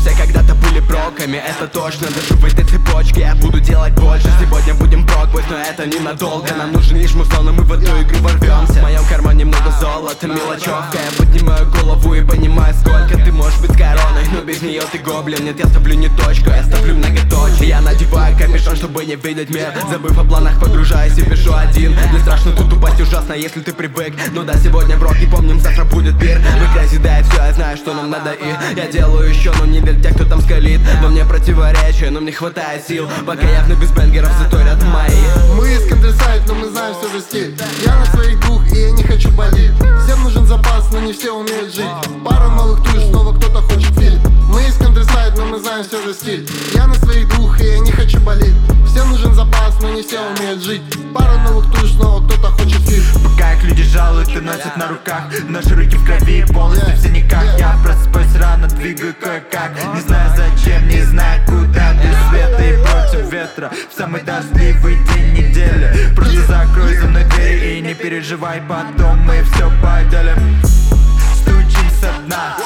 все когда-то были проками, это точно. Даже в этой цепочке я буду делать больше. Сегодня будем пробовать, но это ненадолго. Нам нужен лишь музон, и мы в эту игру ворвемся. В моем кармане много золота, мелочевка. Я поднимаю голову и понимаю, сколько ты можешь быть с короной, но без нее ты гоблин. Нет, я ставлю не точку, я ставлю многоточие. Я надеваю капюшон, чтобы не видеть мир. Забыв о планах, погружаюсь и пишу один. Не страшно тут упасть, ужасно, если ты привык. Ну да, сегодня брок, и помним, завтра будет пир. В грязи дает все, я знаю, что нам надо, и я делаю еще, но не верь тех, кто там скалит. Во мне противоречия, но мне хватает сил. Пока явно без бенгеров, зато рядом мои. Мы из Countryside, но мы знаем все же стиль. Я на своих двух, и я не хочу болеть. Всем нужен запас, но не все умеют жить. Пара новых туш, снова кто-то хочет фильм. Мы из Countryside, но мы знаем все же стиль. Я на своих двух, и я не хочу болеть. Всем нужен запас, но не все умеют жить. Пара новых туш, снова кто-то хочет фильм. Пока их люди жалуют и носят на руках, наши руки в крови, полностью все никак. Я просыпаюсь рано, двигаю кое-как. Не знаю зачем, не знаю куда. Без света и против ветра, в самый дождливый день недели. Просто закрой за мной двери и не переживай, потом мы все поделим. Стучим со дна,